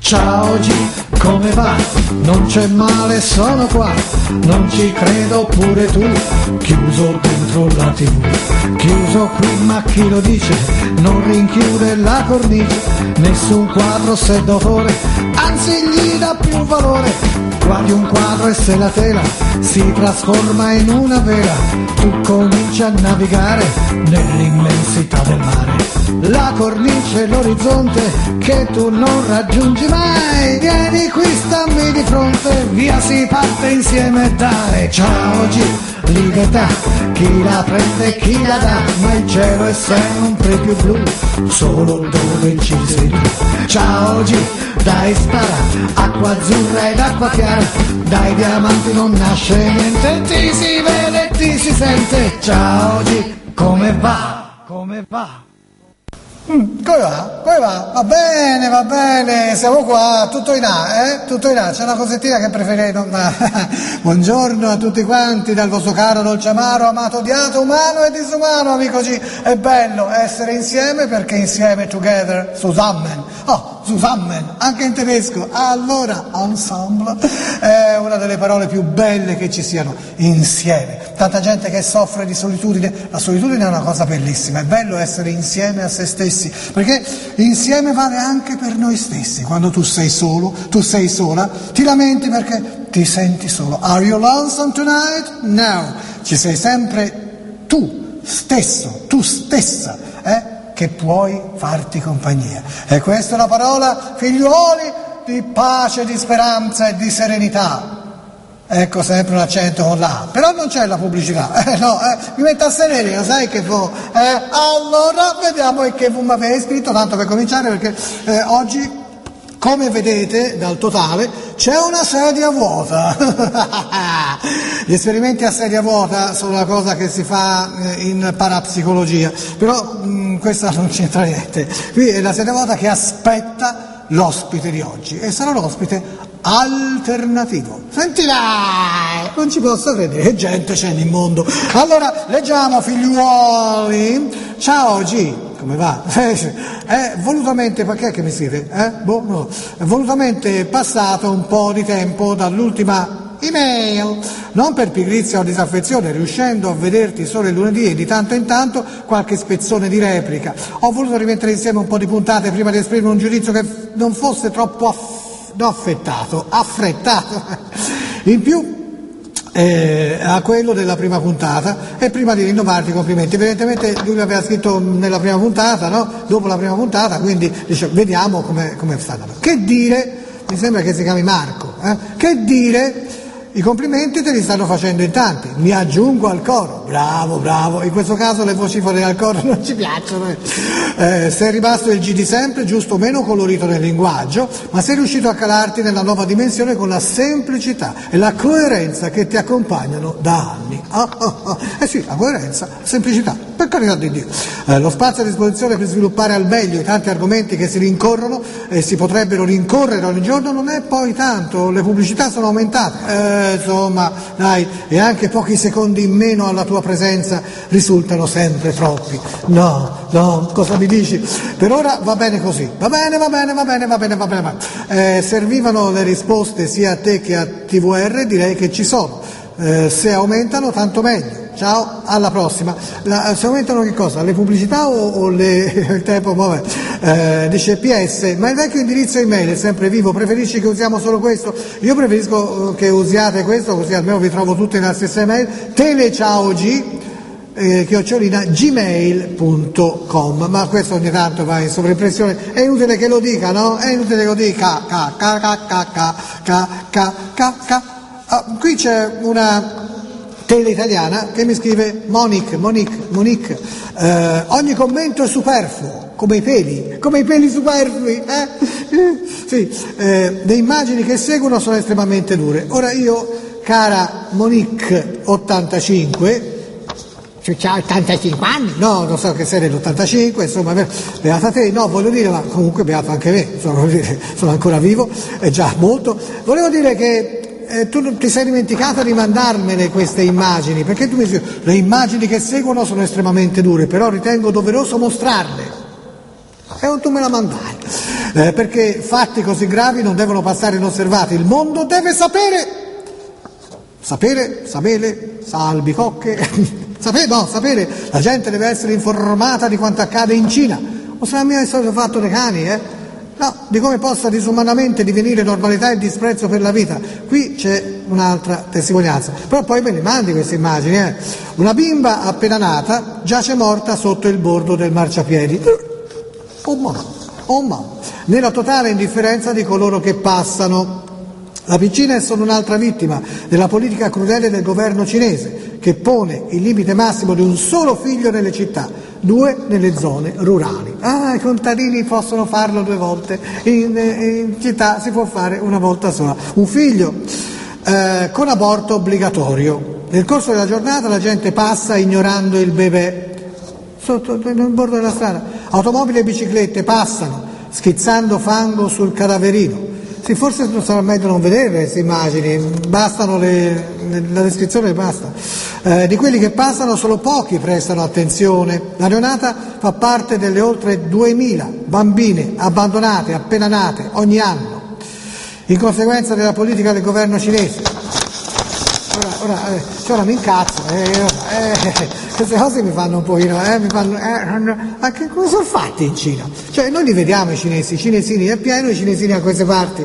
Ciao G, come va? Non c'è male, sono qua. Non ci credo pure tu. Chiuso dentro la TV. Chiuso qui, ma chi lo dice? Non rinchiude la cornice. Nessun quadro se d'autore, anzi gli dà più valore. Guardi un quadro e se la tela si trasforma in una vela, tu cominci a navigare nell'immensità del mare. La cornice, l'orizzonte che tu non raggiungi mai. Vieni qui, stammi di fronte, via si parte insieme a dare. Ciao G, libertà, chi la prende e chi la dà, ma il cielo è sempre più blu, solo dove ci sei tu. Ciao G, dai spara, acqua azzurra ed acqua chiara, dai diamanti non nasce niente, ti si vede e ti si sente. Ciao G, come va? Come va? Come va? Come va? Va bene, siamo qua, tutto in A, Tutto in A, c'è una cosettina che preferirei non... Buongiorno a tutti quanti dal vostro caro dolce amaro, amato, odiato, umano e disumano, amico G. È bello essere insieme perché insieme, together, zusammen. Oh, zusammen, anche in tedesco. Allora, ensemble è una delle parole più belle che ci siano, insieme. Tanta gente che soffre di solitudine, la solitudine è una cosa bellissima, è bello essere insieme a se stessi, perché insieme vale anche per noi stessi. Quando tu sei solo, tu sei sola, ti lamenti perché ti senti solo. Are you lonesome tonight? No, ci sei sempre tu stesso, tu stessa, che puoi farti compagnia. E questa è la parola, figliuoli, di pace, di speranza e di serenità. Ecco sempre un accento con la A, però non c'è la pubblicità, mi metto a sereno, sai che fu? Allora vediamo che mi avete scritto, tanto per cominciare, perché oggi, come vedete dal totale, c'è una sedia vuota. Gli esperimenti a sedia vuota sono una cosa che si fa in parapsicologia, però questa non c'entra niente. Qui è la sedia vuota che aspetta l'ospite di oggi, e sarà l'ospite alternativo. Senti là, non ci posso credere, che gente c'è nel mondo. Allora, leggiamo, figliuoli. Ciao G, come va? Volutamente, perché che mi scrive? No. Volutamente passato un po' di tempo dall'ultima email, non per pigrizia o disaffezione, riuscendo a vederti solo il lunedì e di tanto in tanto qualche spezzone di replica. Ho voluto rimettere insieme un po' di puntate prima di esprimere un giudizio che non fosse troppo affrettato, in più a quello della prima puntata, e prima di rinnovarti i complimenti. Evidentemente lui mi aveva scritto nella prima puntata, no? Dopo la prima puntata, quindi dice, vediamo come sta andando. Che dire, mi sembra che si chiami Marco, che dire, i complimenti te li stanno facendo in tanti, mi aggiungo al coro, bravo, in questo caso le voci fuori dal coro non ci piacciono. Sei rimasto il G di sempre, giusto meno colorito nel linguaggio, ma sei riuscito a calarti nella nuova dimensione con la semplicità e la coerenza che ti accompagnano da anni. Sì, la coerenza, la semplicità, per carità di Dio. Lo spazio a disposizione per sviluppare al meglio i tanti argomenti che si rincorrono e si potrebbero rincorrere ogni giorno non è poi tanto, le pubblicità sono aumentate. Insomma, dai, e anche pochi secondi in meno alla tua presenza risultano sempre troppi. No, cosa mi dici? Per ora va bene così, va bene. Servivano le risposte sia a te che a TVR, direi che ci sono. Se aumentano tanto meglio. Ciao, alla prossima. Se aumentano che cosa? Le pubblicità o il tempo? Vabbè. Dice PS, ma il vecchio indirizzo email è sempre vivo, preferisci che usiamo solo questo? Io preferisco che usiate questo, così almeno vi trovo tutte nella stessa email. Teleciaog @gmail.com, ma questo ogni tanto va in sovraimpressione, è inutile che lo dica, no? È inutile che lo dica. Qui c'è una tele italiana che mi scrive Monique, ogni commento è superfluo, come i peli superflui, Sì, le immagini che seguono sono estremamente dure. Ora io, cara Monique 85, c'ha 85 anni? No, non so che sei dell'85, insomma, beata te, no, voglio dire, ma comunque beato anche me, sono ancora vivo, è già molto. Volevo dire che tu non ti sei dimenticata di mandarmele queste immagini, perché tu mi dici, le immagini che seguono sono estremamente dure, però ritengo doveroso mostrarle. E tu me la mandai. perché fatti così gravi non devono passare inosservati. Il mondo deve sapere, sapere, la gente deve essere informata di quanto accade in Cina. O se la mia è stato fatto dei cani, No, di come possa disumanamente divenire normalità e disprezzo per la vita. Qui c'è un'altra testimonianza, però poi me ne mandi queste immagini. Una bimba appena nata giace morta sotto il bordo del marciapiedi. Nella totale indifferenza di coloro che passano. La piccina è solo un'altra vittima della politica crudele del governo cinese, che pone il limite massimo di un solo figlio nelle città, 2 nelle zone rurali. I contadini possono farlo 2 volte, in città si può fare una volta sola. Un figlio con aborto obbligatorio. Nel corso della giornata la gente passa ignorando il bebè nel bordo della strada. Automobili e biciclette passano, schizzando fango sul cadaverino. Sì, forse sarà meglio non vedere queste immagini, bastano la descrizione basta. Di quelli che passano solo pochi prestano attenzione. La neonata fa parte delle oltre 2000 bambine abbandonate appena nate ogni anno, in conseguenza della politica del governo cinese. Ora mi incazzo, queste cose mi fanno un pochino, ma che cosa sono fatti in Cina? Cioè noi li vediamo i cinesini, è pieno i cinesini a queste parti,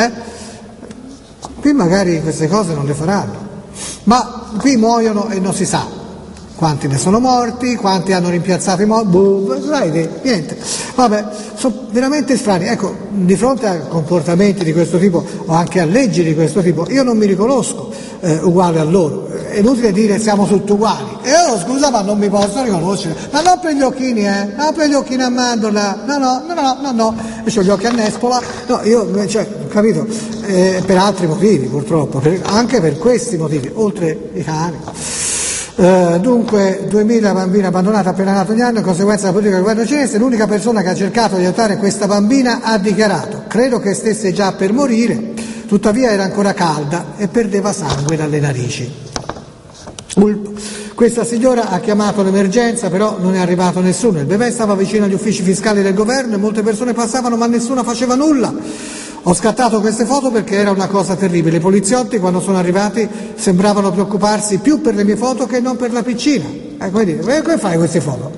Qui magari queste cose non le faranno, ma qui muoiono e non si sa quanti ne sono morti, quanti hanno rimpiazzato i morti, niente. Vabbè, sono veramente strani. Ecco, di fronte a comportamenti di questo tipo o anche a leggi di questo tipo, io non mi riconosco uguale a loro. È inutile dire siamo tutti uguali. E io scusa, ma non mi posso riconoscere. Ma non per gli occhini, non per gli occhini a mandorla. No. Io ho gli occhi a nespola. No, capito? Per altri motivi, purtroppo, anche per questi motivi, oltre i cani. Dunque 2000 bambine abbandonate appena nato ogni anno in conseguenza della politica del governo cinese. L'unica persona che ha cercato di aiutare questa bambina ha dichiarato: credo che stesse già per morire, tuttavia era ancora calda e perdeva sangue dalle narici. Questa signora ha chiamato l'emergenza, però non è arrivato nessuno. Il bebè stava vicino agli uffici fiscali del governo e molte persone passavano, ma nessuno faceva nulla. Ho scattato queste foto perché era una cosa terribile. I poliziotti, quando sono arrivati, sembravano preoccuparsi più per le mie foto che non per la piccina. Come fai queste foto?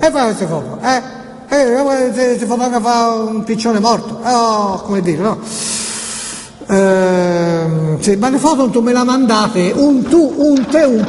Si fotografa un piccione morto. Come dire, no? Ma le foto tu me la mandate, un tu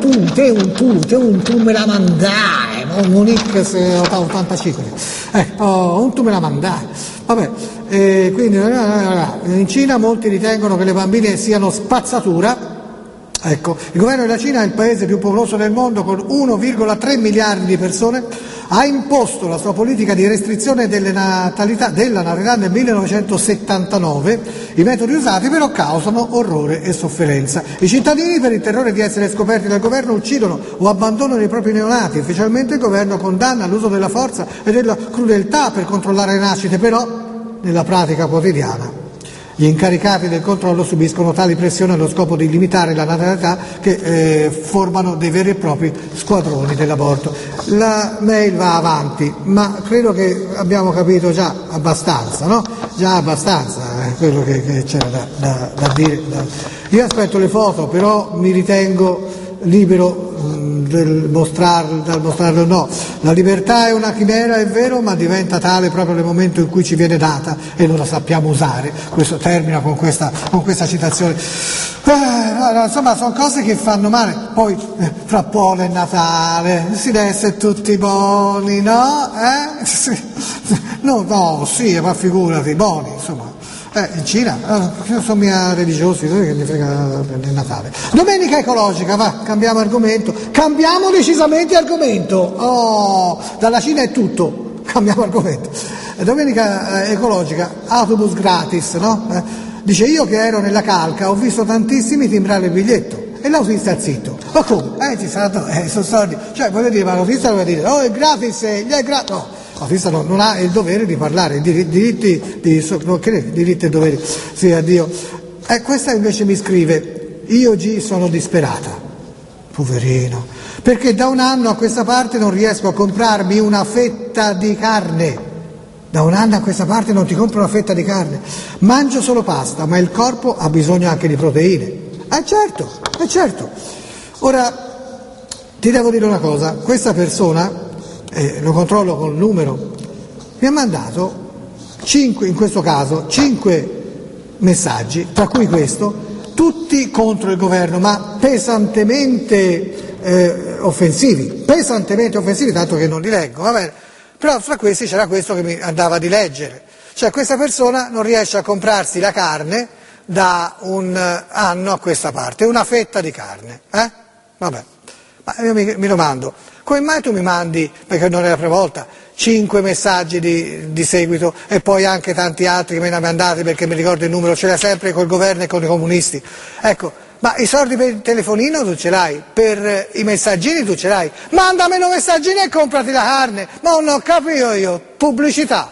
me la mandai, Monique 85, un tu me la mandai, vabbè, quindi in Cina molti ritengono che le bambine siano spazzatura. Ecco, il governo della Cina è il paese più popoloso del mondo con 1,3 miliardi di persone, ha imposto la sua politica di restrizione della natalità nel 1979, i metodi usati però causano orrore e sofferenza. I cittadini, per il terrore di essere scoperti dal governo, uccidono o abbandonano i propri neonati. Ufficialmente il governo condanna l'uso della forza e della crudeltà per controllare le nascite, però nella pratica quotidiana gli incaricati del controllo subiscono tali pressioni allo scopo di limitare la natalità che formano dei veri e propri squadroni dell'aborto. La mail va avanti, ma credo che abbiamo capito già abbastanza, no? Già abbastanza quello che c'era da dire. Io aspetto le foto, però mi ritengo libero dal mostrarle o no. La libertà è una chimera, è vero, ma diventa tale proprio nel momento in cui ci viene data e non la sappiamo usare. Questo termina con questa citazione. Insomma, sono cose che fanno male. Poi fra poco è Natale, si deve essere tutti buoni, no? No, sì, ma figurati, buoni, insomma. In Cina, sono mia religiosi, che mi frega del Natale. Domenica ecologica, va, cambiamo argomento, cambiamo decisamente argomento. Dalla Cina è tutto, cambiamo argomento. Domenica ecologica, autobus gratis, no? Dice: io che ero nella calca ho visto tantissimi timbrare il biglietto. E l'autista è zitto. Ma come? Ci saranno, sono soldi. Cioè, voglio dire, ma l'autista deve dire: è gratis, gli è gratis. No. L'autista non ha il dovere di parlare, diritti e doveri, sì, addio. Questa invece mi scrive: io sono disperata, poverino, perché da un anno a questa parte non riesco a comprarmi una fetta di carne. Da un anno a questa parte non ti compro una fetta di carne, mangio solo pasta, ma il corpo ha bisogno anche di proteine. Certo. Ora, ti devo dire una cosa, questa persona, lo controllo col numero, mi ha mandato 5, in questo caso, 5 messaggi, tra cui questo, tutti contro il governo, ma pesantemente offensivi, tanto che non li leggo, va bene. Però fra questi c'era questo che mi andava di leggere, cioè questa persona non riesce a comprarsi la carne da un anno a questa parte, una fetta di carne, Vabbè, ma io mi domando, come mai tu mi mandi, perché non è la prima volta, 5 messaggi di seguito e poi anche tanti altri che me ne hai mandati perché mi ricordo il numero, ce l'hai sempre col governo e con i comunisti, ecco. Ma i soldi per il telefonino tu ce l'hai, per i messaggini tu ce l'hai, mandami i messaggini e comprati la carne, ma non ho capito io, pubblicità.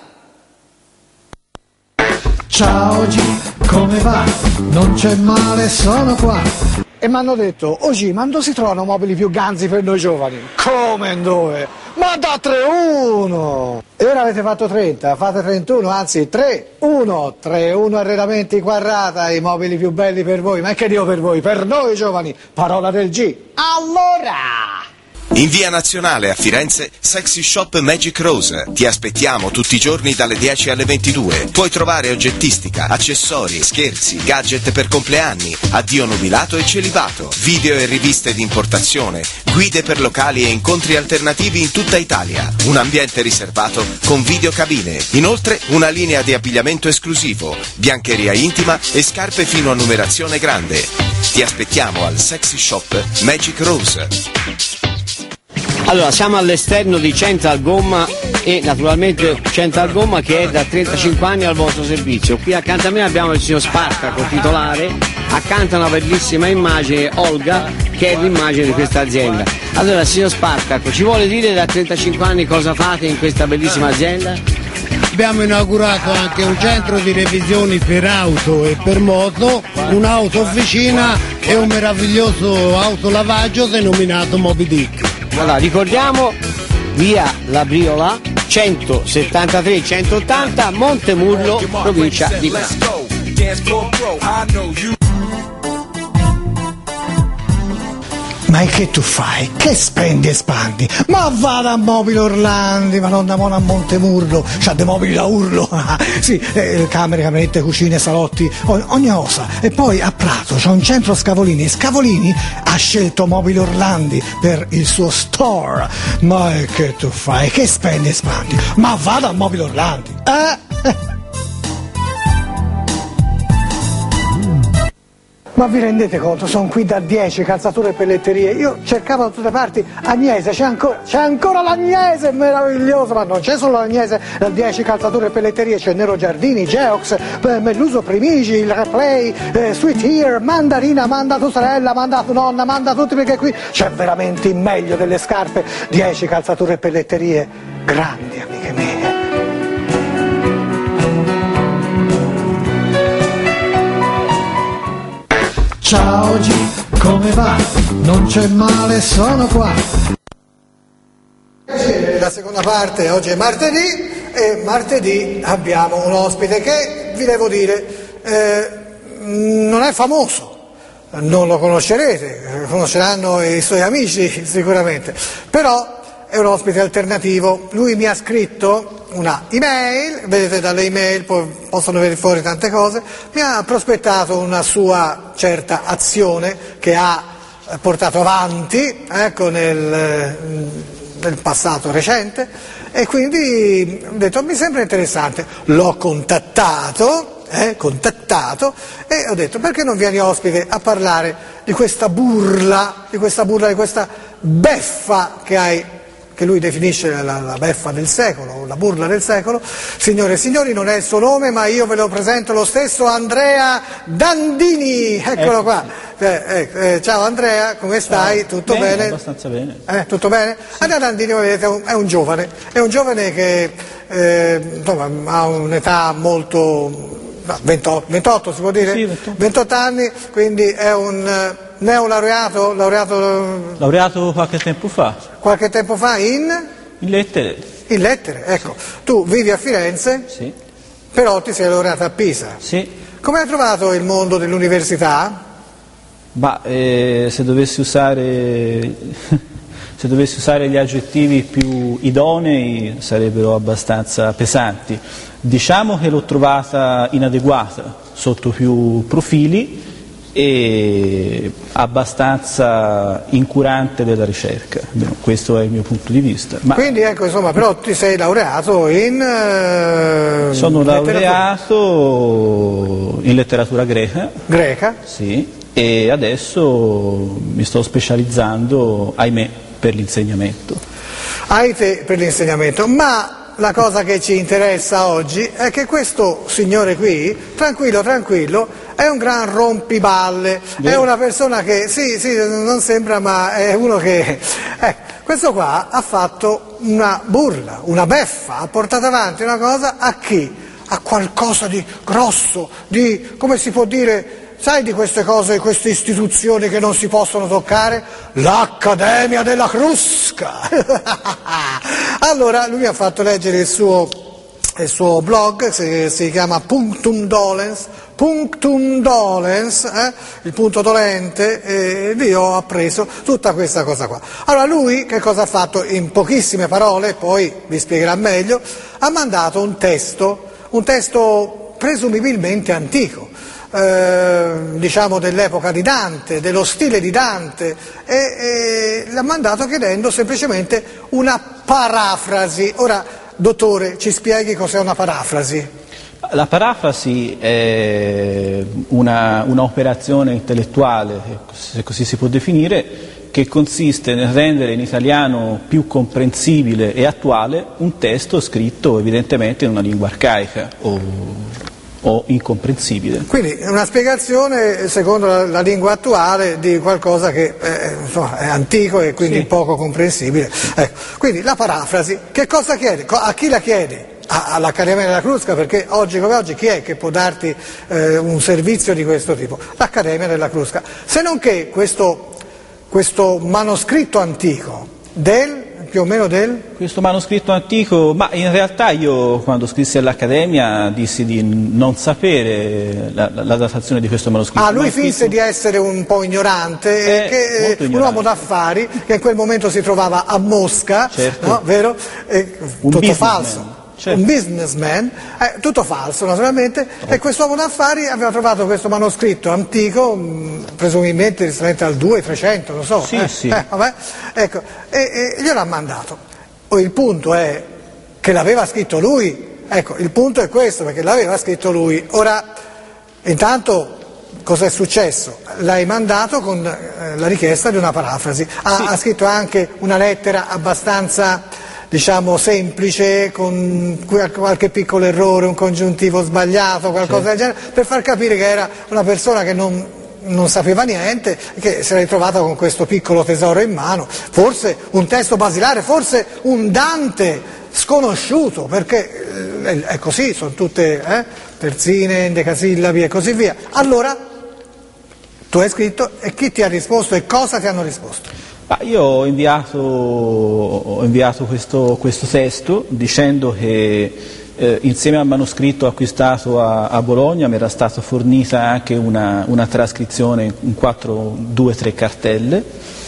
Ciao G, come va? Non c'è male, sono qua. E mi hanno detto, oggi, ma dove si trovano mobili più ganzi per noi giovani? Come e dove? Ma da 3-1! E ora avete fatto 30, fate 31, anzi 3-1 arredamenti Quarrata, i mobili più belli per voi, ma che Dio per voi, per noi giovani, parola del G. Allora! In via Nazionale a Firenze, Sexy Shop Magic Rose. Ti aspettiamo tutti i giorni dalle 10 alle 22. Puoi trovare oggettistica, accessori, scherzi, gadget per compleanni, addio nubilato e celibato, video e riviste di importazione, guide per locali e incontri alternativi in tutta Italia. Un ambiente riservato con videocabine. Inoltre una linea di abbigliamento esclusivo, biancheria intima e scarpe fino a numerazione grande. Ti aspettiamo al Sexy Shop Magic Rose. Allora, siamo all'esterno di Central Gomma e naturalmente Central Gomma che è da 35 anni al vostro servizio. Qui accanto a me abbiamo il signor Spartaco, titolare, accanto a una bellissima immagine, Olga, che è l'immagine di questa azienda. Allora, signor Spartaco, ci vuole dire da 35 anni cosa fate in questa bellissima azienda? Abbiamo inaugurato anche un centro di revisioni per auto e per moto, un'auto officina e un meraviglioso autolavaggio denominato Moby Dick. Allora, ricordiamo, via La Briola, 173-180, Montemurlo, provincia di Milano. Ma che tu fai? Che spendi e spandi? Ma vada a Mobili Orlandi, ma non da Mona a Montemurlo, c'ha dei mobili da urlo, sì, camere, camerette, cucine, salotti, ogni cosa. E poi a Prato c'è un centro Scavolini, e Scavolini ha scelto Mobili Orlandi per il suo store. Ma che tu fai? Che spendi e spandi? Ma vada a Mobili Orlandi, Ma vi rendete conto? Sono qui da 10, calzature e pelletterie. Io cercavo da tutte parti Agnese, c'è ancora l'Agnese, meraviglioso, ma non c'è solo l'Agnese, da 10 calzature e pelletterie, c'è Nero Giardini, Geox, Melluso Primigi, il Replay, Sweet Ear, Mandarina, manda tua sorella, manda tua nonna, manda tutti, perché qui c'è veramente il meglio delle scarpe, 10 calzature e pelletterie, grandi amiche mie. Ciao G, come va? Non c'è male, sono qua. La seconda parte, oggi è martedì e martedì abbiamo un ospite che, vi devo dire, non è famoso, non lo conoscerete, conosceranno i suoi amici sicuramente, però è un ospite alternativo. Lui mi ha scritto una email, vedete dalle email possono venire fuori tante cose, mi ha prospettato una sua certa azione che ha portato avanti, ecco, nel passato recente, e quindi ho detto mi sembra interessante, l'ho contattato e ho detto perché non vieni ospite a parlare di questa burla, di questa beffa che hai, che lui definisce la beffa del secolo, la burla del secolo. Signore e signori, non è il suo nome, ma io ve lo presento lo stesso, Andrea Dandini, eccolo qua. Ciao Andrea, come stai? Ciao. Tutto bene? Abbastanza bene. Tutto bene? Sì. Andrea Dandini, vedete, è un giovane che insomma, ha un'età molto... 28 si può dire? Sì, 28 anni, quindi è un neolaureato? Laureato qualche tempo fa. Qualche tempo fa in lettere. In lettere, ecco. Sì. Tu vivi a Firenze, Sì. però ti sei laureato a Pisa. Sì. Come hai trovato il mondo dell'università? Se dovessi usare se dovessi usare gli aggettivi più idonei sarebbero abbastanza pesanti. Diciamo che l'ho trovata inadeguata sotto più profili e abbastanza incurante della ricerca. Questo è il mio punto di vista. Quindi ecco, insomma, però ti sei laureato in sono laureato in letteratura greca. Greca? Sì, e adesso mi sto specializzando, ahimè, per l'insegnamento. Per l'insegnamento, ma la cosa che ci interessa oggi è che questo signore qui, tranquillo, è un gran rompiballe, è una persona che, sì, non sembra, ma è uno che... questo qua ha fatto una burla, una beffa, ha portato avanti una cosa a chi? A qualcosa di grosso, di, come si può dire... Sai di queste cose, queste istituzioni che non si possono toccare? L'Accademia della Crusca! Allora lui mi ha fatto leggere il suo blog, si chiama Punctum Dolens, il punto dolente, e lì ho appreso tutta questa cosa qua. Allora lui che cosa ha fatto? In pochissime parole, poi vi spiegherà meglio, ha mandato un testo presumibilmente antico, diciamo dell'epoca di Dante, dello stile di Dante, e l'ha mandato chiedendo semplicemente una parafrasi. Ora, dottore, ci spieghi cos'è una parafrasi? La parafrasi è un'operazione intellettuale, se così si può definire, che consiste nel rendere in italiano più comprensibile e attuale un testo scritto evidentemente in una lingua arcaica o incomprensibile. Quindi una spiegazione secondo la lingua attuale di qualcosa che insomma, è antico e quindi poco comprensibile. Ecco. Quindi la parafrasi, che cosa chiede? A chi la chiede? All'Accademia della Crusca, perché oggi come oggi chi è che può darti un servizio di questo tipo? L'Accademia della Crusca. Se non che questo manoscritto antico più o meno Questo manoscritto antico, ma in realtà io quando scrissi all'Accademia dissi di non sapere la datazione di questo manoscritto. Lui finse di essere un po' ignorante, un uomo d'affari che in quel momento si trovava a Mosca, certo. No? Vero? Tutto falso. Certo. Un businessman, tutto falso naturalmente, e quest'uomo d'affari aveva trovato questo manoscritto antico, presumibilmente risalente al 200-300, non so. Sì. Vabbè, ecco, e gliel'ha mandato. Il punto è che l'aveva scritto lui, ecco, il punto è questo, perché l'aveva scritto lui. Ora, intanto, cosa è successo? L'hai mandato con la richiesta di una parafrasi, ha scritto anche una lettera abbastanza... diciamo semplice, con qualche piccolo errore, un congiuntivo sbagliato, qualcosa del genere, per far capire che era una persona che non sapeva niente, che si era ritrovata con questo piccolo tesoro in mano, forse un testo basilare, forse un Dante sconosciuto, perché è così, sono tutte terzine, endecasillabi e così via. Allora, tu hai scritto, e chi ti ha risposto e cosa ti hanno risposto? Io ho inviato questo testo dicendo che insieme al manoscritto acquistato a Bologna mi era stata fornita anche una trascrizione in 2-3 cartelle,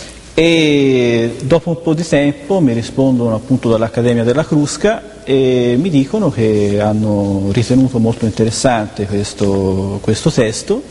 e dopo un po' di tempo mi rispondono appunto dall'Accademia della Crusca e mi dicono che hanno ritenuto molto interessante questo testo.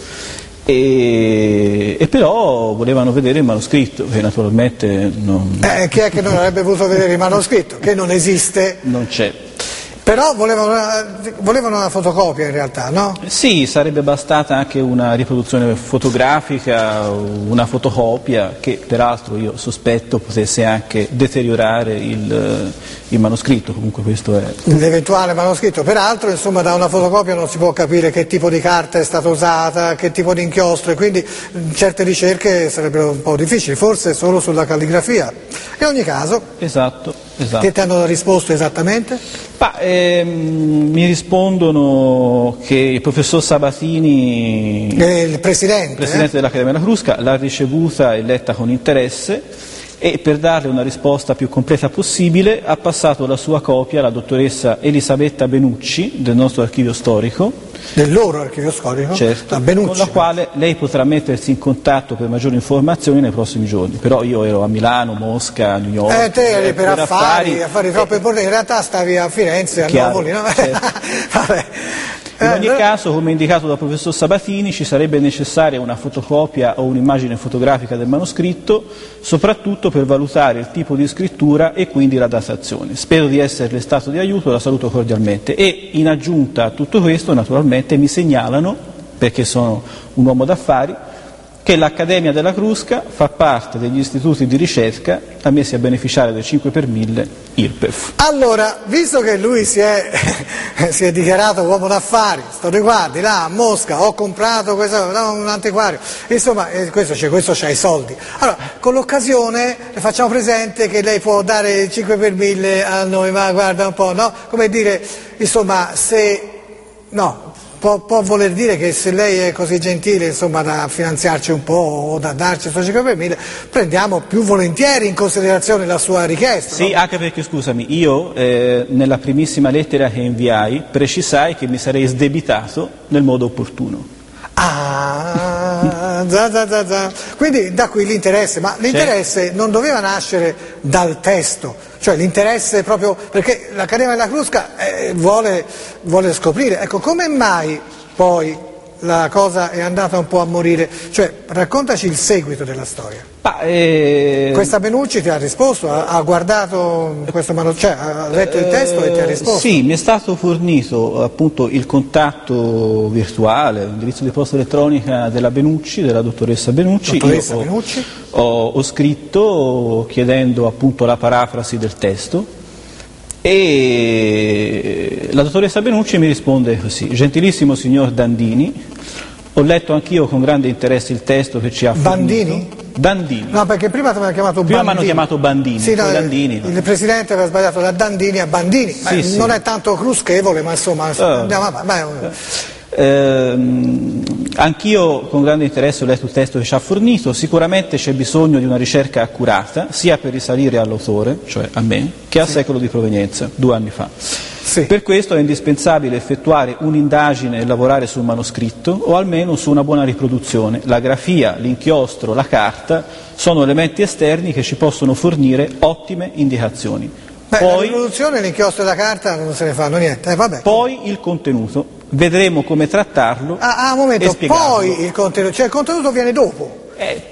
E però volevano vedere il manoscritto, che naturalmente non... Chi è che non avrebbe voluto vedere il manoscritto? Che non esiste? Non c'è. Però volevano una fotocopia in realtà, no? Sì, sarebbe bastata anche una riproduzione fotografica, una fotocopia, che peraltro io sospetto potesse anche deteriorare il manoscritto, comunque questo è... L'eventuale manoscritto, peraltro insomma da una fotocopia non si può capire che tipo di carta è stata usata, che tipo di inchiostro, e quindi certe ricerche sarebbero un po' difficili, forse solo sulla calligrafia. In ogni caso... Esatto. Che ti hanno risposto esattamente? Mi rispondono che il professor Sabatini, il presidente dell'Accademia della Crusca, l'ha ricevuta e letta con interesse, e per darle una risposta più completa possibile ha passato la sua copia alla dottoressa Elisabetta Benucci del nostro archivio storico. Del loro archivio storico? Certo, Benucci, con la quale lei potrà mettersi in contatto per maggiori informazioni nei prossimi giorni. Però io ero a Milano, Mosca, New York. Te eri per affari troppo importanti, in realtà stavi a Firenze, a Napoli, no? Certo. Vabbè. In ogni caso, come indicato dal professor Sabatini, ci sarebbe necessaria una fotocopia o un'immagine fotografica del manoscritto, soprattutto per valutare il tipo di scrittura e quindi la datazione. Spero di esserle stato di aiuto, la saluto cordialmente. E in aggiunta a tutto questo, naturalmente, mi segnalano, perché sono un uomo d'affari, che l'Accademia della Crusca fa parte degli istituti di ricerca ammessi a beneficiare del 5 per 1000 IRPEF. Allora, visto che lui si è dichiarato uomo d'affari, sto riguardi là a Mosca, ho comprato un antiquario, insomma, questo c'ha i soldi. Allora, con l'occasione le facciamo presente che lei può dare il 5 per 1000 a noi, ma guarda un po', no? Come dire, insomma, può voler dire che se lei è così gentile, insomma, da finanziarci un po' o da darci questo 5 per 1000, prendiamo più volentieri in considerazione la sua richiesta. Sì, no? Anche perché, scusami, io nella primissima lettera che inviai precisai che mi sarei sdebitato nel modo opportuno. Quindi da qui l'interesse, ma l'interesse non doveva nascere dal testo, cioè l'interesse proprio perché l'Accademia della Crusca vuole scoprire, ecco, come mai poi la cosa è andata un po' a morire, cioè raccontaci il seguito della storia. Questa Benucci ti ha risposto, ha guardato questo cioè ha letto il testo e ti ha risposto? Sì, mi è stato fornito appunto il contatto virtuale, l'indirizzo di posta elettronica della Benucci, della dottoressa Benucci. Benucci. Ho scritto chiedendo appunto la parafrasi del testo e la dottoressa Benucci mi risponde così: gentilissimo signor Dandini, ho letto anch'io con grande interesse il testo che ci ha fornito. Bandini? Dandini. No, perché prima ti hanno chiamato Bandini. Prima mi hanno chiamato Bandini, sì, no, Dandini. Il presidente aveva sbagliato da Dandini a Bandini, Sì, non sì. è tanto cruschevole, ma insomma andiamo avanti. Anch'io con grande interesse ho letto il testo che ci ha fornito. Sicuramente c'è bisogno di una ricerca accurata, sia per risalire all'autore, cioè a me, che al secolo di provenienza, 2 anni fa. Sì. Per questo è indispensabile effettuare un'indagine e lavorare sul manoscritto o almeno su una buona riproduzione. La grafia, l'inchiostro, la carta sono elementi esterni che ci possono fornire ottime indicazioni. La riproduzione, l'inchiostro e la carta non se ne fanno niente. Vabbè. Poi il contenuto. Vedremo come trattarlo un momento, e spiegarlo. Poi il contenuto, cioè il contenuto viene dopo.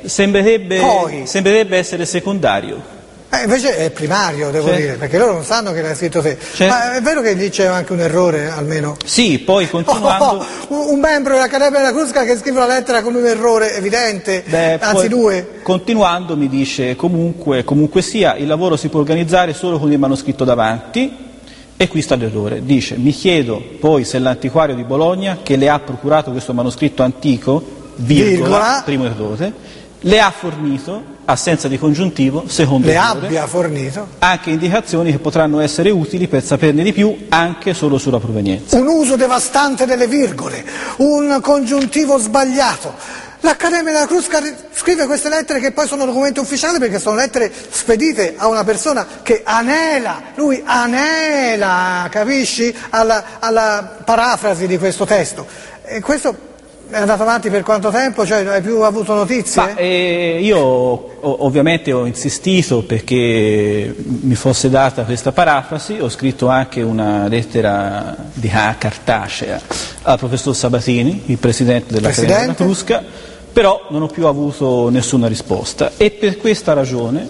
Sembrerebbe essere secondario. Invece è primario, devo dire, perché loro non sanno che l'hai scritto te. Ma è vero che lì c'è anche un errore, almeno? Sì, poi continuando... un membro dell'Accademia della Crusca che scrive la lettera con un errore evidente, anzi 2. Continuando mi dice, comunque sia, il lavoro si può organizzare solo con il manoscritto davanti, e qui sta l'errore. Dice, mi chiedo poi se l'antiquario di Bologna, che le ha procurato questo manoscritto antico, virgola, primo errore, le ha fornito, assenza di congiuntivo, secondo errore, abbia fornito anche indicazioni che potranno essere utili per saperne di più anche solo sulla provenienza. Un uso devastante delle virgole, un congiuntivo sbagliato. L'Accademia della Crusca scrive queste lettere che poi sono documenti ufficiali perché sono lettere spedite a una persona che lui anela, capisci, alla parafrasi di questo testo. E questo è andato avanti per quanto tempo? Cioè, hai più avuto notizie? Io ovviamente ho insistito perché mi fosse data questa parafrasi, ho scritto anche una lettera di cartacea al professor Sabatini, il presidente dell'Accademia della Crusca, però non ho più avuto nessuna risposta e per questa ragione,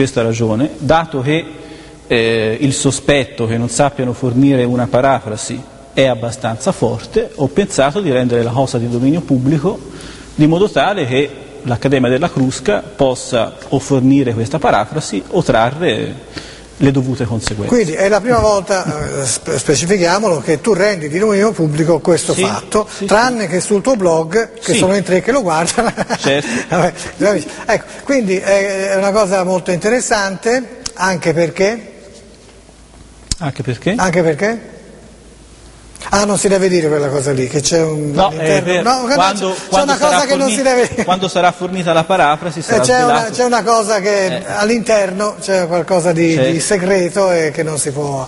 dato che il sospetto che non sappiano fornire una parafrasi è abbastanza forte, ho pensato di rendere la cosa di dominio pubblico di modo tale che l'Accademia della Crusca possa o fornire questa parafrasi o trarre le dovute conseguenze. Quindi è la prima volta, specifichiamolo, che tu rendi di dominio pubblico questo fatto, tranne che sul tuo blog, che sono in 3 che lo guardano. Certo. Vabbè, ecco, quindi è una cosa molto interessante, anche perché? Ah, non si deve dire quella cosa lì, che c'è un... No, c'è una cosa che non si deve dire. Quando sarà fornita la parafrasi sarà svelato. C'è una cosa che all'interno c'è qualcosa di segreto e che non si può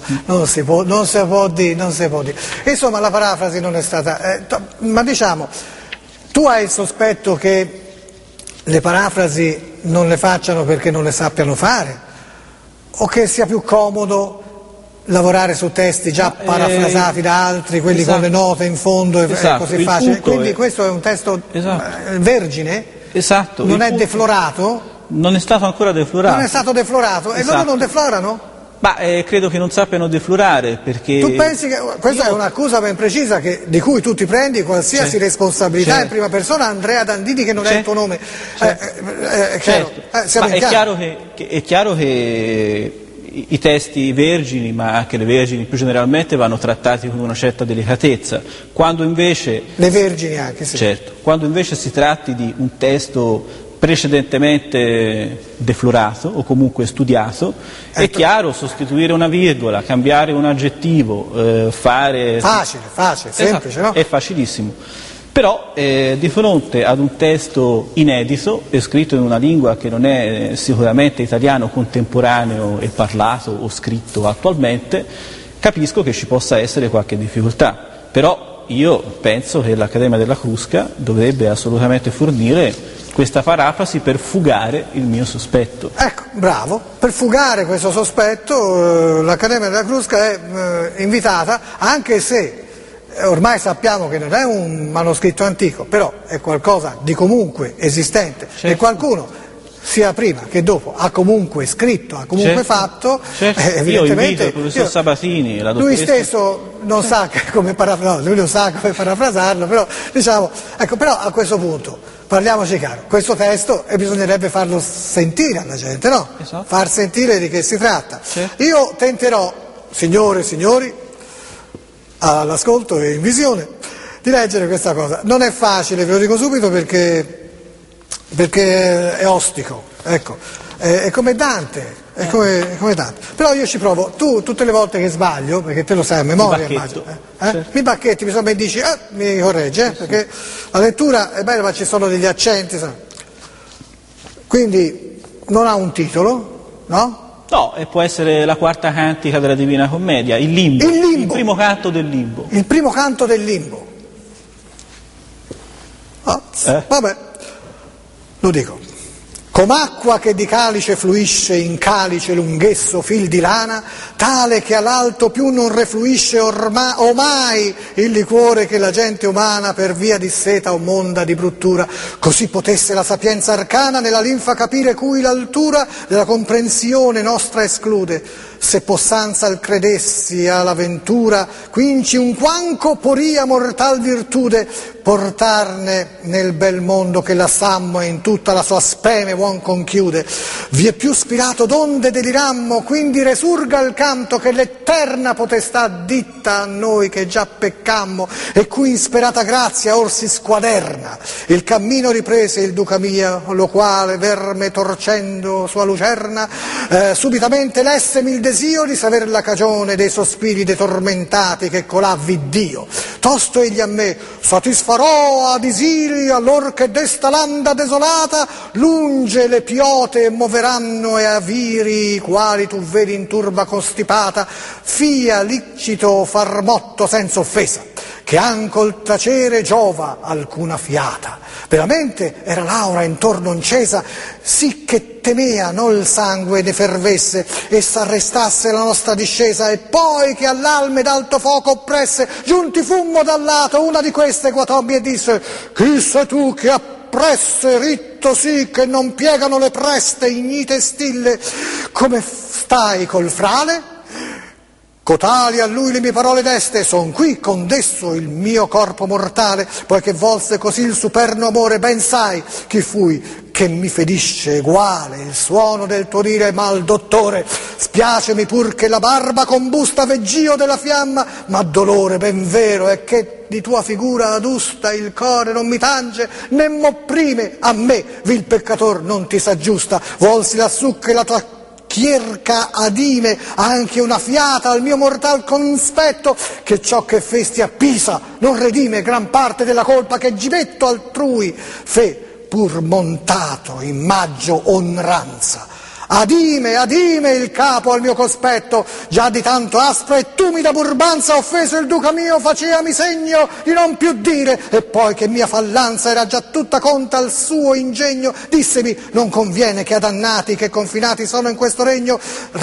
dire. Insomma, la parafrasi non è stata... ma diciamo, tu hai il sospetto che le parafrasi non le facciano perché non le sappiano fare? O che sia più comodo lavorare su testi già parafrasati da altri, quelli con le note in fondo, è così facile? Quindi questo è un testo vergine? Esatto. Non è deflorato? Non è stato ancora deflorato. Non è stato deflorato? E loro non deflorano? Ma credo che non sappiano deflorare, perché... Tu pensi che questa è un'accusa ben precisa di cui tu ti prendi qualsiasi responsabilità in prima persona, Andrea Dandini, che non è il tuo nome. È chiaro che i testi vergini, ma anche le vergini più generalmente, vanno trattati con una certa delicatezza. Quando invece... Le vergini anche, sì. Certo. Quando invece si tratti di un testo precedentemente deflorato o comunque studiato, è chiaro, sostituire una virgola, cambiare un aggettivo, fare... Facile, semplice, no? È facilissimo. Però di fronte ad un testo inedito e scritto in una lingua che non è sicuramente italiano contemporaneo e parlato o scritto attualmente, capisco che ci possa essere qualche difficoltà. Però io penso che l'Accademia della Crusca dovrebbe assolutamente fornire questa parafrasi per fugare il mio sospetto. Ecco, bravo. Per fugare questo sospetto l'Accademia della Crusca è invitata, anche se ormai sappiamo che non è un manoscritto antico, però è qualcosa di comunque esistente, e qualcuno sia prima che dopo ha comunque scritto, ha comunque fatto, evidentemente... Io invito il professor Sabatini, la dottoressa... Lui stesso non sa come parafrasarlo, però diciamo, ecco, però a questo punto parliamoci chiaro, questo testo bisognerebbe farlo sentire alla gente, no? Esatto. Far sentire di che si tratta. Io tenterò, signore e signori, all'ascolto e in visione, di leggere questa cosa. Non è facile, ve lo dico subito, perché è ostico, ecco, è come Dante, è come Dante. Però io ci provo. Tu tutte le volte che sbaglio, perché te lo sai a memoria, immagino, mi bacchetti, mi dici, mi correggi, perché la lettura è bella, ma ci sono degli accenti, quindi non ha un titolo, no? No, e può essere la quarta cantica della Divina Commedia, il limbo, il primo canto del limbo. Il primo canto del limbo. Vabbè, lo dico. Com'acqua che di calice fluisce in calice lunghesso fil di lana, tale che all'alto più non refluisce omai il liquore che la gente umana per via di seta o monda di bruttura, così potesse la sapienza arcana nella linfa capire cui l'altura della comprensione nostra esclude. Se possanza il credessi alla ventura, quinci un quanco poria mortal virtude, portarne nel bel mondo che la sammo e in tutta la sua speme buon conchiude. Vi è più spirato d'onde delirammo, quindi resurga il canto che l'eterna potestà ditta a noi che già peccammo, e cui insperata grazia or si squaderna. Il cammino riprese il duca mia, lo quale verme torcendo sua lucerna, subitamente lessemi il desio di saver la cagione dei sospiri dei tormentati che colà viddio. Tosto egli a me, satisfarò ad Isiri, allor che desta landa desolata, lunge le piote moveranno e aviri, quali tu vedi in turba costipata, fia licito far motto senza offesa, che anche il tacere giova alcuna fiata. Veramente era Laura intorno incesa, sì che temea non il sangue ne fervesse e s'arrestasse la nostra discesa, e poi che all'alme d'alto fuoco oppresse, giunti fummo dal lato, una di queste guatommi e disse: chi sei tu che appresse ritto sì che non piegano le preste ignite stille, come stai col frale? Cotali a lui le mie parole deste, son qui con desso il mio corpo mortale, poiché volse così il superno amore, ben sai chi fui, che mi fedisce eguale il suono del tuo dire, mal dottore, spiacemi pur che la barba combusta veggio della fiamma, ma dolore ben vero è che di tua figura adusta il core non mi tange, né m'opprime, a me, vil peccator, non ti s'aggiusta, volsi lassù che la tua chierca adime, anche una fiata al mio mortal conspetto, che ciò che festi a Pisa non redime gran parte della colpa che gibetto altrui fe, pur montato in maggio onranza. Adime, adime il capo al mio cospetto, già di tanto aspra e tumida burbanza offeso il duca mio faceami segno di non più dire, e poi che mia fallanza era già tutta conta al suo ingegno, dissemi non conviene che a dannati che confinati sono in questo regno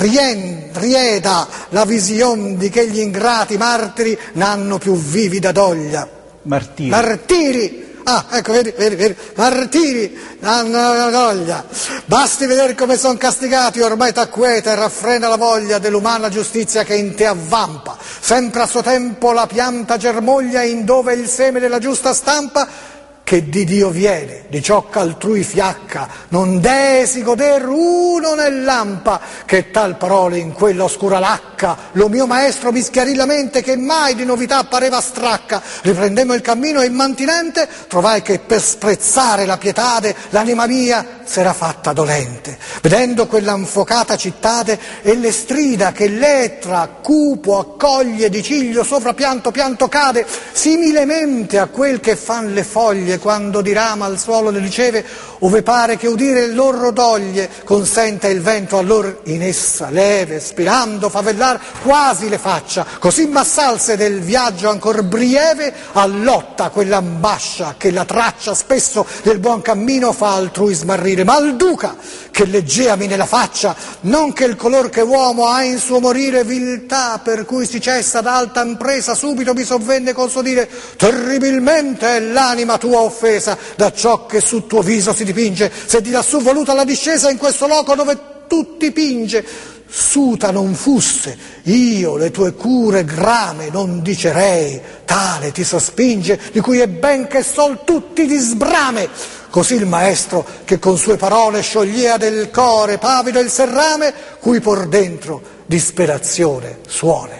rieda la vision di che gli ingrati martiri n'hanno più vivida doglia. Martiri! Ah, ecco, vedi, martiri, hanno voglia. Basti vedere come son castigati, ormai t'acqueta e raffrena la voglia dell'umana giustizia che in te avvampa. Sempre a suo tempo la pianta germoglia in dove il seme della giusta stampa, che di Dio viene, di ciò ch'altrui fiacca, non desi goder uno nell'ampa, che tal parole in quella oscura lacca, lo mio maestro mi schiarì la mente che mai di novità pareva stracca. Riprendemmo il cammino e immantinente trovai che per sprezzare la pietade l'anima mia s'era fatta dolente. Vedendo quella infuocata cittade e le strida che l'etra cupo accoglie di ciglio sopra pianto pianto cade, similemente a quel che fan le foglie quando dirama al suolo le riceve, ove pare che udire il lor rodoglie consenta il vento allor in essa leve, spirando favellar quasi le faccia, così massalse del viaggio ancor brieve, allotta quella ambascia che la traccia spesso del buon cammino fa altrui smarrire, ma al duca che leggeami nella faccia, non che il color che uomo ha in suo morire viltà, per cui si cessa da alta impresa, subito mi sovvenne col suo dire, terribilmente è l'anima tua offesa da ciò che su tuo viso si dipinge, se di lassù voluta la discesa in questo loco dove tutti pinge, suta non fusse, io le tue cure grame non dicerei, tale ti sospinge, di cui è ben che sol tutti disbrame. Così il maestro che con sue parole sciogliea del core pavido il serrame, cui por dentro disperazione suole.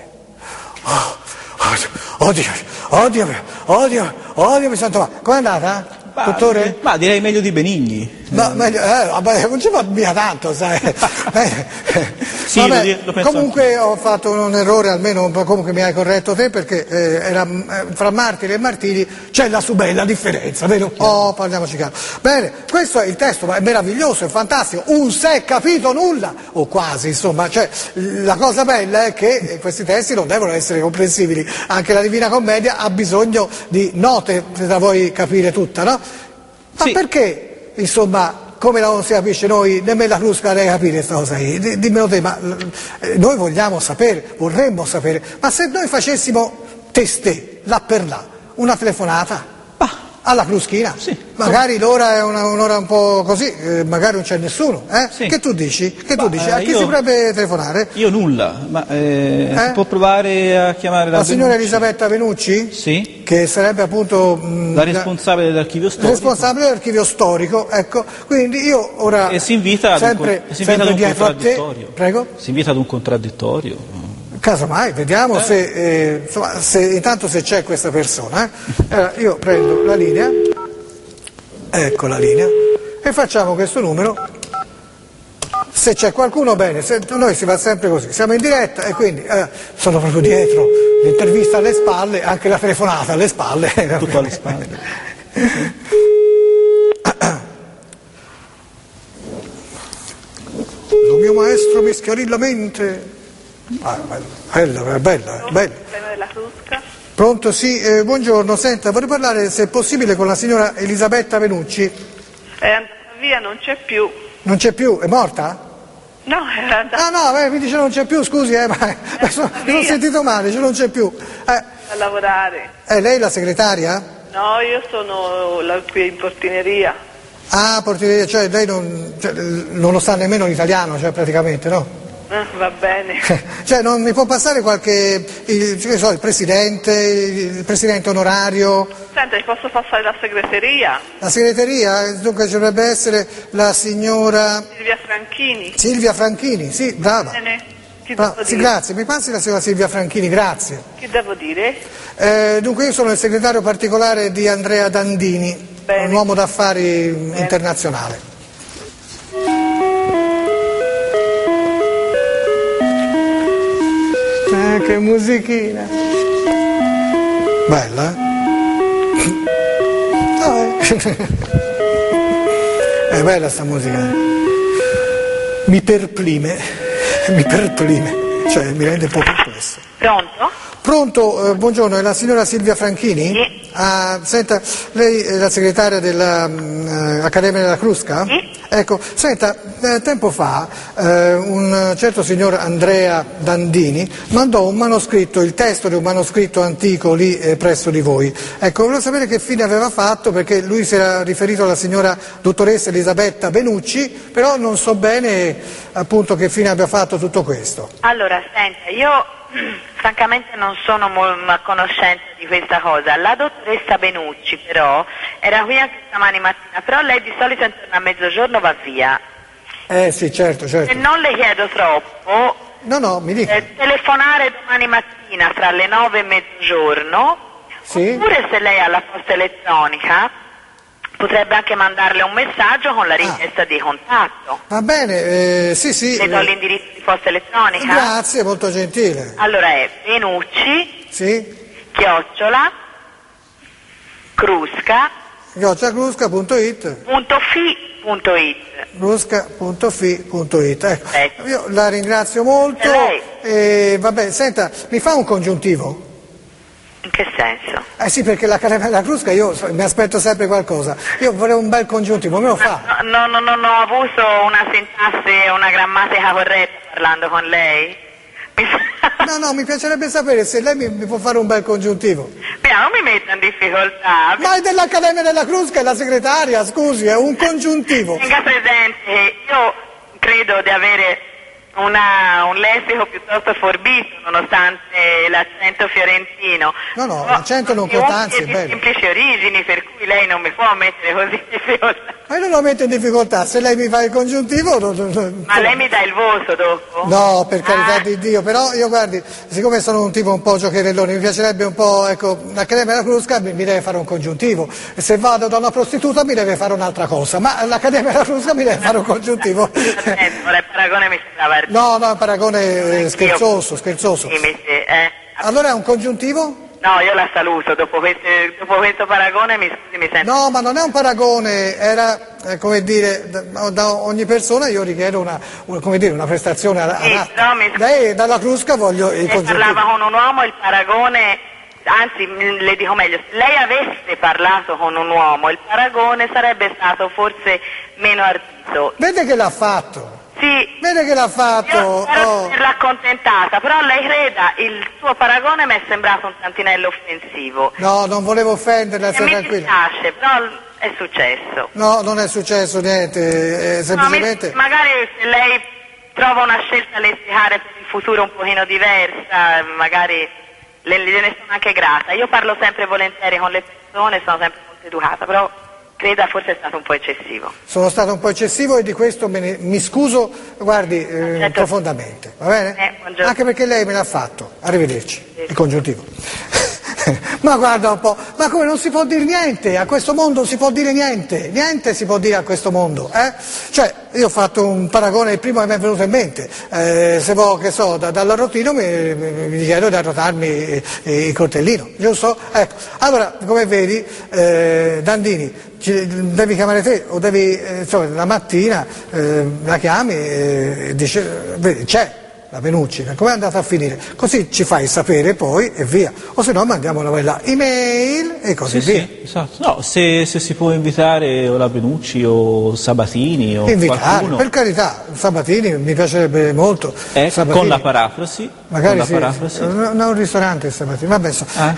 Oddio, mi sento male. Com'è andata? Dottore? Ma direi meglio di Benigni. Ma meglio, vabbè, non ci va via tanto, sai. Sì, vabbè, lo penso comunque anch'io. Ho fatto un errore, almeno comunque mi hai corretto te, perché fra martiri e martiri c'è la subella differenza, vero? Oh, parliamoci chiaro. Bene, questo è il testo, ma è meraviglioso, è fantastico, un s'è capito nulla, o quasi, insomma, cioè, la cosa bella è che questi testi non devono essere comprensibili, anche la Divina Commedia ha bisogno di note, se la vuoi capire tutta, no? Ma sì. Perché, insomma, come non si capisce noi, nemmeno la Crusca deve capire questa cosa qui? Dimmelo te, ma noi vogliamo sapere, vorremmo sapere, ma se noi facessimo testè, là per là, una telefonata alla Cruschina, sì. Magari l'ora è un'ora un po' così, magari non c'è nessuno, sì. Che tu dici? A chi si potrebbe telefonare? Io nulla, ma si può provare a chiamare la signora Elisabetta Venucci? Sì. Che sarebbe appunto la responsabile dell'archivio storico. Responsabile dell'archivio storico, ecco. Quindi io ora e si invita sempre dietro a te. Prego? Si invita ad un contraddittorio. Casomai, vediamo se intanto se c'è questa persona. Allora, io prendo la linea, ecco la linea, e facciamo questo numero. Se c'è qualcuno, bene, noi si va sempre così, siamo in diretta e quindi sono proprio dietro, l'intervista alle spalle, anche la telefonata alle spalle. Tutto alle spalle. Lo mio maestro mi schiarì la mente. Bella. Della Crusca. Pronto, sì, buongiorno, senta, vorrei parlare se è possibile con la signora Elisabetta Venucci. È andata via, non c'è più. Non c'è più, è morta? No, era andata. Ah no, mi dice non c'è più, scusi, ma non ho sentito male, non c'è più. A lavorare. È lei la segretaria? No, io sono qui in portineria. Ah, portineria, cioè lei non lo sa nemmeno l'italiano, cioè praticamente, no? Va bene. Cioè non mi può passare il presidente onorario? Senta, posso passare la segreteria? La segreteria? Dunque ci dovrebbe essere la signora Silvia Franchini, sì, brava. Bene. Sì, grazie, mi passi la signora Silvia Franchini, grazie. Che devo dire? Dunque io sono il segretario particolare di Andrea Dandini, un uomo d'affari internazionale. Che musichina. Bella, è bella sta musica. Mi perplime, cioè mi rende un po' perplesso. Pronto? Pronto, buongiorno, è la signora Silvia Franchini? Sì. Ah, senta, lei è la segretaria dell'Accademia della Crusca? Sì. Ecco, senta, tempo fa un certo signor Andrea Dandini mandò un manoscritto, il testo di un manoscritto antico lì presso di voi. Ecco, volevo sapere che fine aveva fatto, perché lui si era riferito alla signora dottoressa Elisabetta Benucci, però non so bene appunto che fine abbia fatto tutto questo. Allora, senta, io francamente non sono a conoscenza di questa cosa. La dottoressa Benucci però era qui anche stamani mattina, però lei di solito intorno a mezzogiorno va via. Sì, certo. Se non le chiedo troppo, No, mi dica. telefonare domani mattina tra le 9 e mezzogiorno, Sì? oppure se lei ha la posta elettronica potrebbe anche mandarle un messaggio con la richiesta di contatto. Va bene, sì. Le do l'indirizzo di posta elettronica? Grazie, molto gentile. Allora è Benucci, Sì? @crusca.it. Crusca.fi.it. Ecco. Ecco. Io la ringrazio molto. Vabbè, senta, mi fa un congiuntivo? In che senso? Sì, perché l'Accademia della Crusca io mi aspetto sempre qualcosa. Io vorrei un bel congiuntivo, me lo fa? Non ho avuto una sintassi, una grammatica corretta parlando con lei? No, mi piacerebbe sapere se lei mi può fare un bel congiuntivo. Non mi metta in difficoltà. Ma è dell'Accademia della Crusca, è la segretaria, scusi, è un congiuntivo. Tenga presente che io credo di avere un lessico piuttosto forbito, nonostante l'accento fiorentino. No, l'accento non conta, anzi è di bello. semplici origini, per cui lei non mi può mettere così in difficoltà. Ma io non lo metto in difficoltà, se lei mi fa il congiuntivo... Ma lei mi dà il voto dopo? No, per carità di Dio, però io guardi, siccome sono un tipo un po' giocherellone, mi piacerebbe un po', ecco, l'Accademia della Crusca mi deve fare un congiuntivo, e se vado da una prostituta mi deve fare un'altra cosa, ma l'Accademia della Crusca mi deve fare un congiuntivo. Il paragone mi sembrava... No, un paragone scherzoso. Allora è un congiuntivo? No, io la saluto, dopo questo paragone mi sento... No, ma non è un paragone, era, come dire, da ogni persona io richiedo una prestazione adatta. Lei dalla Crusca voglio il congiuntivo. Se parlava con un uomo il paragone, anzi le dico meglio, se lei avesse parlato con un uomo il paragone sarebbe stato forse meno ardito. Vede che l'ha fatto. Sì, vede che l'ha fatto. Io spero di averla accontentata, però lei creda, il suo paragone mi è sembrato un tantinello offensivo. No, non volevo offenderla, stia tranquilla. Mi dispiace, però è successo. No, non è successo niente, semplicemente... magari se lei trova una scelta lessicale per il futuro un pochino diversa, magari ne sono anche grata. Io parlo sempre volentieri con le persone, sono sempre molto educata, però... creda forse è stato un po' eccessivo. Sono stato un po' eccessivo e di questo mi scuso, guardi, profondamente, va bene? Anche perché lei me l'ha fatto. Arrivederci, il congiuntivo. Ma guarda un po', ma come non si può dire niente? A questo mondo non si può dire niente, niente si può dire a questo mondo, Cioè, io ho fatto un paragone, il primo che mi è venuto in mente, se vuoi, che so, dall'arrotino mi chiedo di arrotarmi il coltellino, giusto? Ecco, allora, come vedi, Dandini, devi chiamare te, o devi, insomma, la mattina la chiami e dice, vedi, c'è la Benucci, come è andata a finire? Così ci fai sapere poi e via, o se no mandiamo una bella email e così via. Sì, esatto. No, se si può invitare o la Benucci o Sabatini o invitare, qualcuno. Per carità, Sabatini mi piacerebbe molto. Sabatini. Con la parafrasi. Magari con la parafrasi. Non è un ristorante Sabatini, vabbè,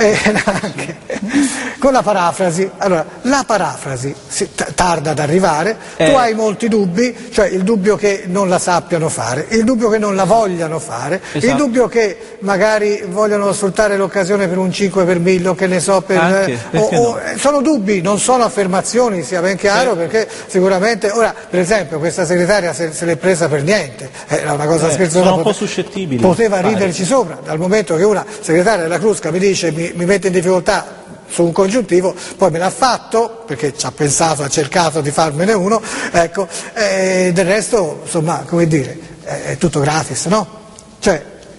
con la parafrasi. Allora, la parafrasi tarda ad arrivare, tu hai molti dubbi, cioè il dubbio che non la sappiano fare, il dubbio che non la vogliano fare, esatto. Il dubbio che magari vogliono sfruttare l'occasione per un 5 per 1000, che ne so, sono dubbi, non sono affermazioni, sia ben chiaro, perché sicuramente, ora per esempio questa segretaria se l'è presa per niente, era una cosa scherzosa, sono un po' suscettibili, poteva riderci sopra, dal momento che una segretaria della Crusca mi dice mi mette in difficoltà su un congiuntivo, poi me l'ha fatto, perché ci ha pensato, ha cercato di farmene uno, ecco, e del resto, insomma, come dire, è tutto gratis, no? Cioè,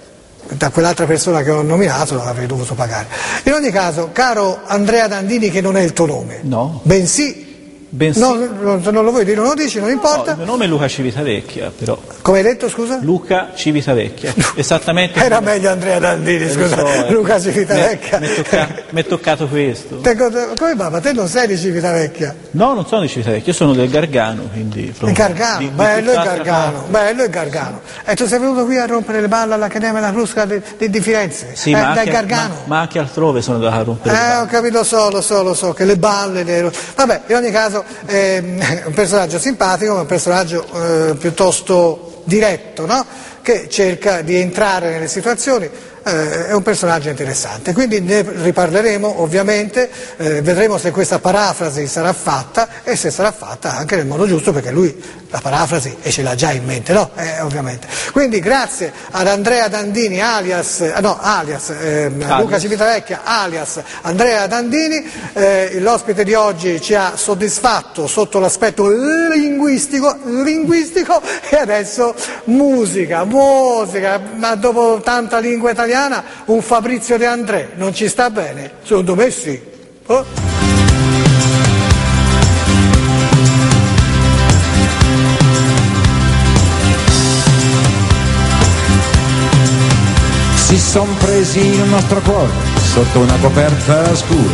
da quell'altra persona che ho nominato avrei dovuto pagare. In ogni caso, caro Andrea Dandini, che non è il tuo nome, No. bensì, no, non lo vuoi dire, non lo dici, non importa. No, il mio nome è Luca Civitavecchia, però. Come hai detto, scusa? Luca Civitavecchia, esattamente. Era meglio Andrea Dandini, scusa, so, Luca Civitavecchia. Mi è toccato questo. Come va? Ma te non sei di Civitavecchia? No, non sono di Civitavecchia, io sono del Gargano, quindi... Il Gargano, bello il Gargano, bello il Gargano. E tu sei venuto qui a rompere le balle all'Accademia La Crusca di Firenze? Sì, ma dal anche, Gargano? ma anche altrove sono andato a rompere le balle. Ho capito, lo so, che le balle... Vabbè, in ogni caso, un personaggio simpatico, ma un personaggio piuttosto diretto, no? Che cerca di entrare nelle situazioni, è un personaggio interessante, quindi ne riparleremo ovviamente, vedremo se questa parafrasi sarà fatta e se sarà fatta anche nel modo giusto, perché lui la parafrasi ce l'ha già in mente, no? Ovviamente. Quindi grazie ad Andrea Dandini alias Luca Civitavecchia alias Andrea Dandini, l'ospite di oggi ci ha soddisfatto sotto l'aspetto linguistico e adesso musica, ma dopo tanta lingua italiana un Fabrizio De André non ci sta bene? Secondo me sì. Oh. Si son presi il nostro cuore sotto una coperta scura,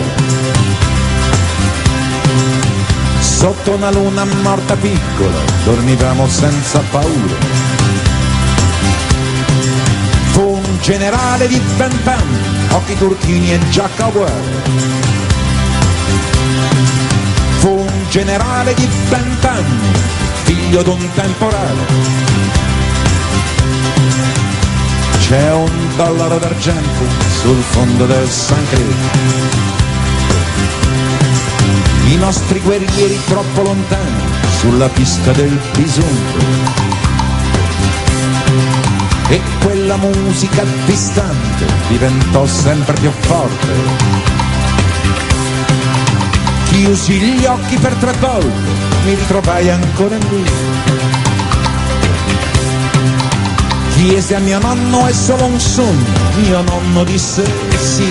sotto una luna morta piccola, dormivamo senza paura. Fu un generale di 20 anni, occhi turchini e giacca a guerra. Fu un generale di 20 anni, figlio d'un temporale. C'è un dollaro d'argento sul fondo del San Credo. I nostri guerrieri troppo lontani sulla pista del bisonte. E quella musica distante diventò sempre più forte. Chiusi gli occhi per 3 volte, mi ritrovai ancora in lui. Chiese a mio nonno: è solo un sogno? Mio nonno disse sì.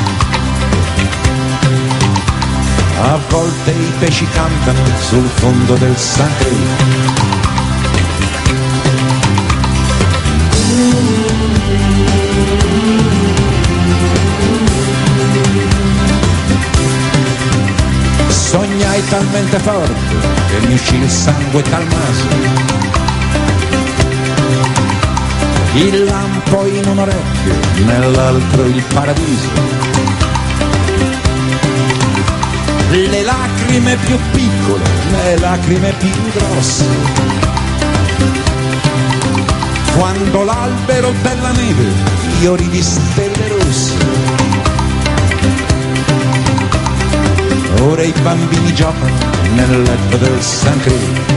A volte i pesci cantano sul fondo del San Credo. Sognai talmente forte che mi uscì il sangue dal naso. Il lampo in un orecchio, nell'altro il paradiso. Le lacrime più piccole, le lacrime più grosse. Quando l'albero della neve fiori di stelle rosse. Ora i bambini giocano nel letto del San Credo.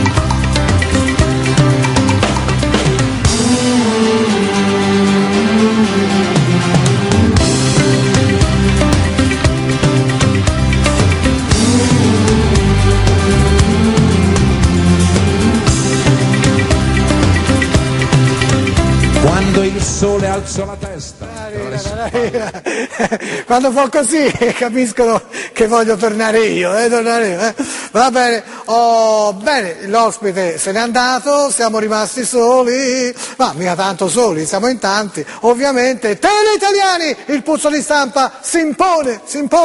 Quando il sole alzò la testa, quando fa così capiscono che voglio tornare io, Va bene, bene, l'ospite se n'è andato, siamo rimasti soli, ma mica tanto soli, siamo in tanti, ovviamente. Teleitaliani, il puzzo di stampa si impone,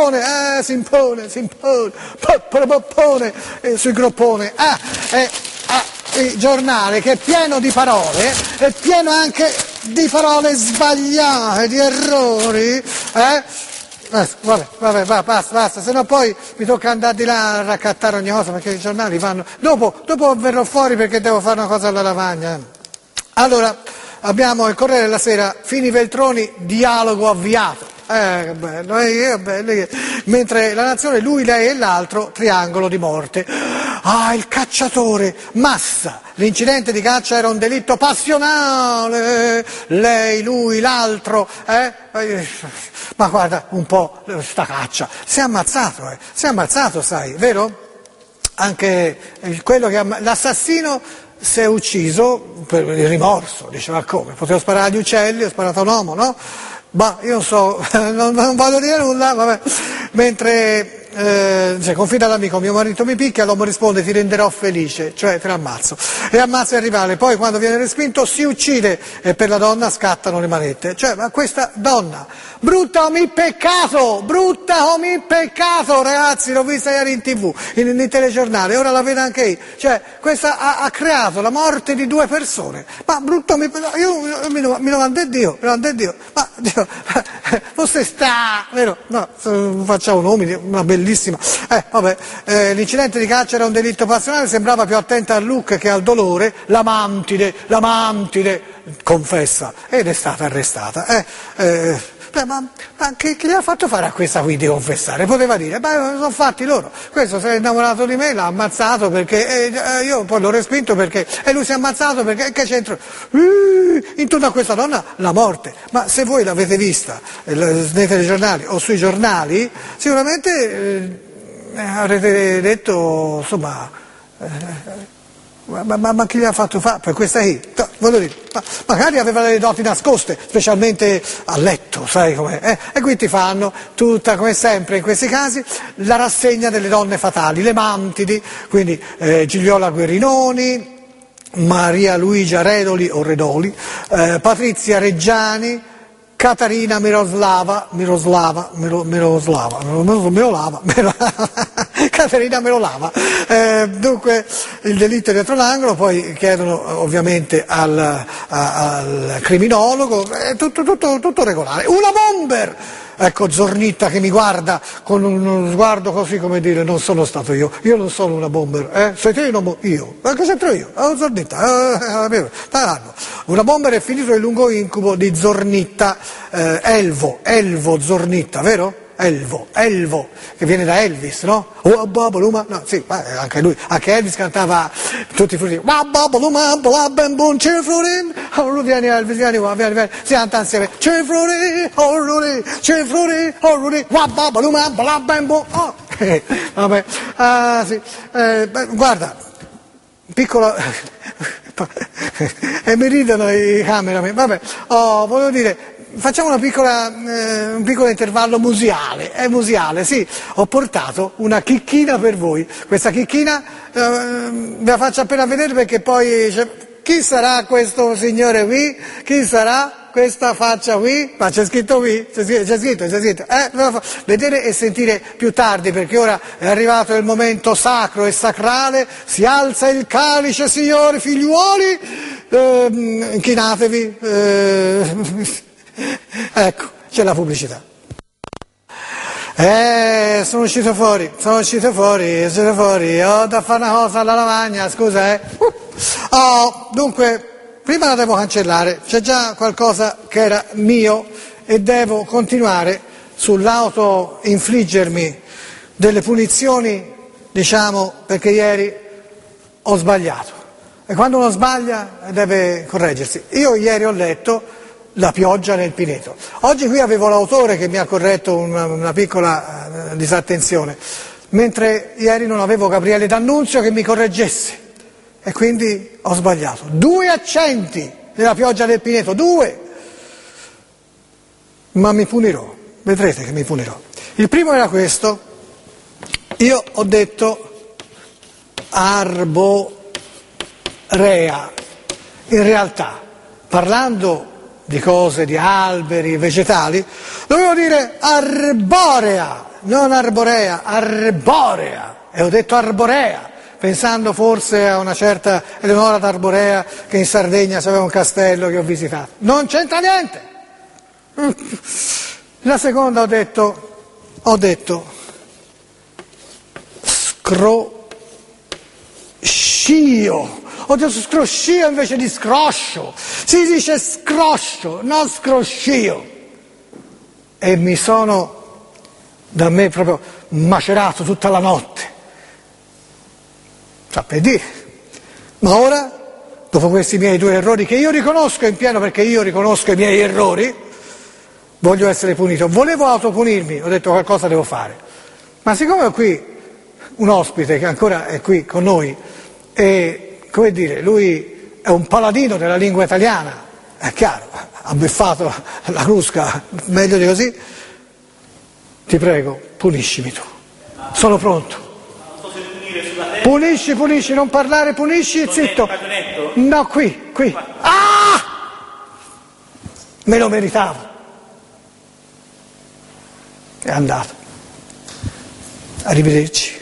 sui groppone. Il giornale che è pieno di parole, è pieno anche di parole sbagliate, di errori, Vabbè, basta, sennò poi mi tocca andare di là a raccattare ogni cosa, perché i giornali vanno... Dopo verrò fuori perché devo fare una cosa alla lavagna. Allora, abbiamo il Corriere della Sera, Fini Veltroni, dialogo avviato. Che bello, mentre La Nazione, lui, lei e l'altro, triangolo di morte. Il cacciatore, Massa, l'incidente di caccia era un delitto passionale, lei, lui, l'altro, ma guarda un po' sta caccia, si è ammazzato, sai, vero? Anche quello che l'assassino si è ucciso per il rimorso, diceva come? Potevo sparare agli uccelli, ho sparato a un uomo, no? Bah, io non so, non voglio dire nulla, vabbè. Mentre confida all'amico, mio marito mi picchia, l'uomo risponde ti renderò felice, cioè te l'ammazzo. E ammazza il rivale, poi quando viene respinto si uccide e per la donna scattano le manette. Cioè, ma questa donna, brutta omì peccato, ragazzi, l'ho vista ieri in TV, nei telegiornali, ora la vedo anche io. Cioè, questa ha creato la morte di 2 persone. Ma brutta omì peccato, io mi domando Dio, ma Dio, forse sta, vero? No, facciamo nomi, una bellissima. L'incidente di caccia era un delitto passionale, sembrava più attenta al look che al dolore, l'amantide, confessa, ed è stata arrestata. Ma che gli ha fatto fare a questa qui di confessare? Poteva dire, sono fatti loro, questo si è innamorato di me, l'ha ammazzato perché, io poi l'ho respinto perché, e lui si è ammazzato perché, che c'entro? Intorno a questa donna la morte, ma se voi l'avete vista nei telegiornali o sui giornali, sicuramente avrete detto, insomma, ma chi gli ha fatto fare per questa qui? Voglio dire, magari aveva delle doti nascoste, specialmente a letto, sai com'è? E qui ti fanno tutta, come sempre in questi casi, la rassegna delle donne fatali, le mantidi, quindi Gigliola Guerinoni, Maria Luigia Redoli o Redoli, Patrizia Reggiani, Caterina Caterina Merolava. Dunque il delitto è dietro l'angolo, poi chiedono ovviamente al criminologo, tutto regolare. Una bomber! Ecco Zornitta che mi guarda con uno sguardo così come dire non sono stato io non sono una bomber, sei te io, ma che c'entro io? Zornitta, una bomber è finito il lungo incubo di Zornitta, Elvo Zornitta, vero? Elvo, che viene da Elvis, no? No, sì, anche lui, anche Elvis cantava tutti i frutti. Vieni Elvis, vieni qua, vieni, si canta insieme. Vabbè, sì, guarda, piccolo, e mi ridono i cameraman, vabbè, volevo dire, facciamo un piccolo intervallo museale, sì, ho portato una chicchina per voi, questa chicchina ve la faccio appena vedere perché poi chi sarà questo signore qui? Chi sarà questa faccia qui? Ma c'è scritto qui? C'è scritto. Vedere e sentire più tardi perché ora è arrivato il momento sacro e sacrale, si alza il calice, signori figliuoli, inchinatevi, ecco, c'è la pubblicità. Sono uscito fuori, ho da fare una cosa alla lavagna, scusa, dunque, prima la devo cancellare, c'è già qualcosa che era mio e devo continuare sull'auto-infliggermi delle punizioni, diciamo, perché ieri ho sbagliato. E quando uno sbaglia deve correggersi. Io ieri ho letto La pioggia nel Pineto. Oggi qui avevo l'autore che mi ha corretto una piccola disattenzione, mentre ieri non avevo Gabriele D'Annunzio che mi correggesse e quindi ho sbagliato. 2 accenti nella pioggia nel Pineto, 2! Ma mi punirò, vedrete che mi punirò. Il primo era questo, io ho detto arborea, in realtà parlando di cose, di alberi, vegetali, dovevo dire arborea, non arborea, arborea, e ho detto arborea, pensando forse a una certa Eleonora d'Arborea che in Sardegna aveva un castello che ho visitato. Non c'entra niente! La seconda ho detto scroscio. Ho detto scroscio invece di scroscio, si dice scroscio, non scroscio. E mi sono da me proprio macerato tutta la notte. Per dire. Ma ora, dopo questi miei 2 errori, che io riconosco in pieno perché io riconosco i miei errori, voglio essere punito. Volevo autopunirmi, ho detto qualcosa devo fare. Ma siccome ho qui un ospite che ancora è qui con noi e come dire, lui è un paladino della lingua italiana, è chiaro, ha beffato la crusca meglio di così. Ti prego, puniscimi tu, sono pronto. Punisci, non parlare, punisci, zitto. No, qui. Ah! Me lo meritavo. È andato. Arrivederci.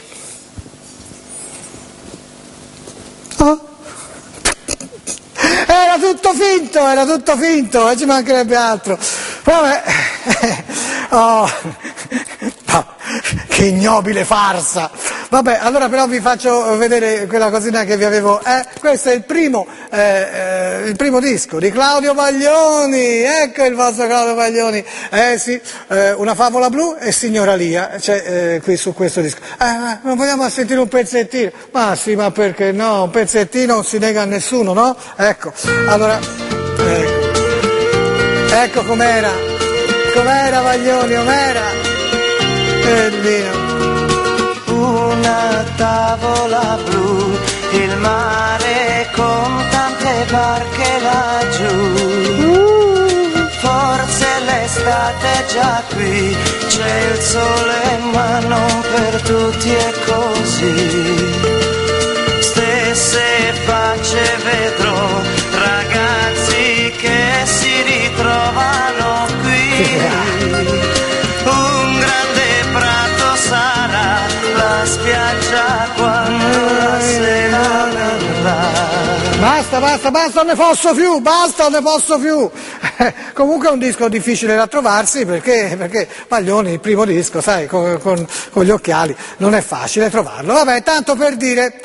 Oh. Era tutto finto, e ci mancherebbe altro. Vabbè. Oh. No, che ignobile farsa. Vabbè, allora però vi faccio vedere quella cosina che vi avevo. Questo è il primo disco di Claudio Baglioni. Ecco il vostro Claudio Baglioni. Sì, Una favola blu e Signora Lia, c'è qui su questo disco. Non vogliamo sentire un pezzettino? Ma sì, ma perché no? Un pezzettino non si nega a nessuno, no? Ecco, allora, ecco com'era Baglioni, com'era? Bellino. Una tavola blu, il mare con tante barche laggiù. Forse l'estate è già qui, c'è il sole ma non per tutti è così. Stesse facce vedrò, ragazzi che si ritrovano qui. Un grande prato sarà la spiaggia quando la sera verrà. Basta, non ne posso più. Comunque è un disco difficile da trovarsi perché Baglioni, il primo disco, sai, con gli occhiali, non è facile trovarlo. Vabbè, tanto per dire,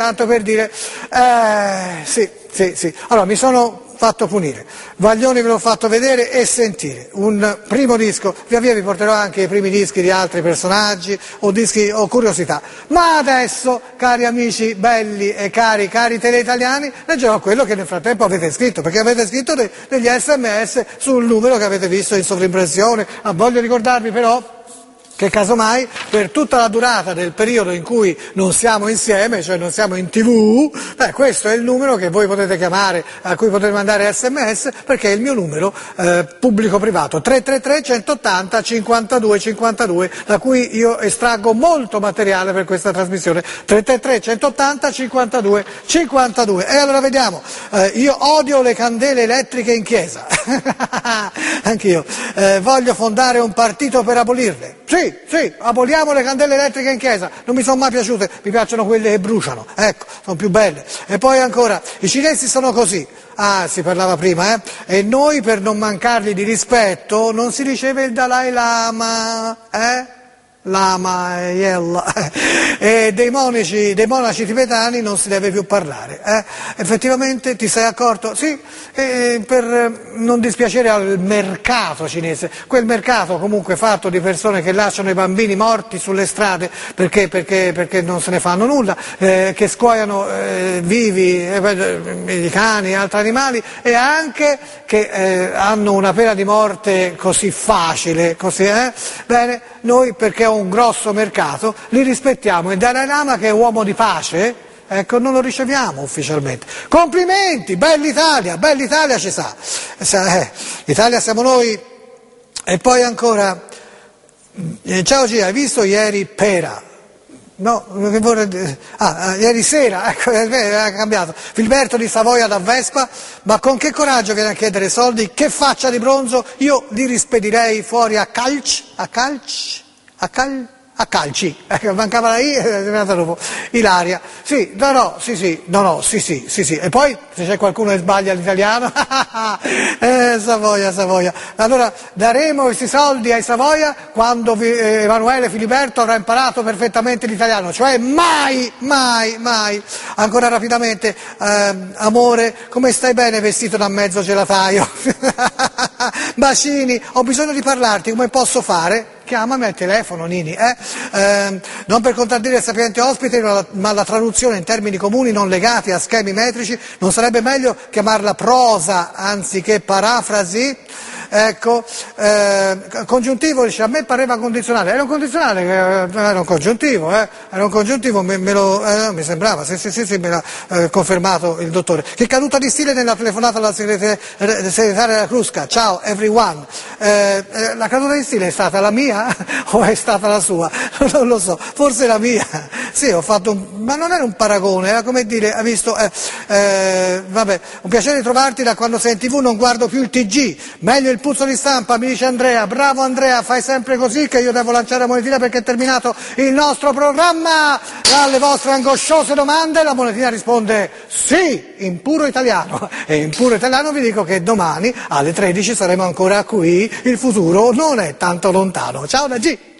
sì. Allora, mi sono fatto punire. Baglioni ve l'ho fatto vedere e sentire. Un primo disco, via via vi porterò anche i primi dischi di altri personaggi o curiosità. Ma adesso, cari amici belli e cari teleitaliani, leggerò quello che nel frattempo avete scritto, perché avete scritto degli SMS sul numero che avete visto in sovrimpressione. Voglio ricordarvi però che casomai per tutta la durata del periodo in cui non siamo insieme, cioè non siamo in TV, questo è il numero che voi potete chiamare, a cui potete mandare SMS, perché è il mio numero pubblico-privato, 333 180 52 52, da cui io estraggo molto materiale per questa trasmissione, 333 180 52 52. E allora vediamo, io odio le candele elettriche in chiesa, anch'io, voglio fondare un partito per abolirle. Sì, aboliamo le candele elettriche in chiesa, non mi sono mai piaciute, mi piacciono quelle che bruciano, ecco, sono più belle. E poi ancora, i cinesi sono così, si parlava prima, e noi per non mancargli di rispetto non si riceve il Dalai Lama, Lama, Yella, e dei monaci tibetani non si deve più parlare. Effettivamente ti sei accorto? Sì, per non dispiacere al mercato cinese, quel mercato comunque fatto di persone che lasciano i bambini morti sulle strade perché non se ne fanno nulla, che scuoiano vivi i cani e altri animali, e anche che hanno una pena di morte così facile, così, bene, noi perché un grosso mercato li rispettiamo, e Dalai Lama, che è uomo di pace, ecco, non lo riceviamo ufficialmente. Complimenti, bella Italia ci sa, l'Italia siamo noi. E poi ancora, ciao Gia, hai visto ieri Pera? No, che vorrei dire? Ieri sera, ecco, ha cambiato. Filberto di Savoia da Vespa, ma con che coraggio viene a chiedere soldi? Che faccia di bronzo? Io li rispedirei fuori a calci, mancava la I, è venuta dopo, Ilaria. Sì. E poi, se c'è qualcuno che sbaglia l'italiano, Savoia. Allora, daremo questi soldi ai Savoia quando Emanuele Filiberto avrà imparato perfettamente l'italiano, cioè mai. Ancora rapidamente, amore, come stai bene vestito da mezzo gelataio? Bacini, ho bisogno di parlarti, come posso fare? Chiamami al telefono, Nini, non per contraddire il sapiente ospite, ma la traduzione in termini comuni non legati a schemi metrici, non sarebbe meglio chiamarla prosa anziché parafrasi? ecco, congiuntivo dice, a me pareva condizionale, era un condizionale, era un congiuntivo, mi sembrava, sì, me l'ha confermato il dottore. Che caduta di stile nella telefonata alla segretaria Crusca, ciao everyone, la caduta di stile è stata la mia o è stata la sua? Non lo so, forse la mia, sì, ho fatto ma non era un paragone, era come dire, ha visto, vabbè, un piacere trovarti, da quando sei in TV non guardo più il TG, meglio il puzzo di stampa, mi dice Andrea, bravo Andrea, fai sempre così che io devo lanciare la monetina perché è terminato il nostro programma. Alle vostre angosciose domande la monetina risponde sì, in puro italiano, e in puro italiano vi dico che domani alle 13 saremo ancora qui, il futuro non è tanto lontano. Ciao da G!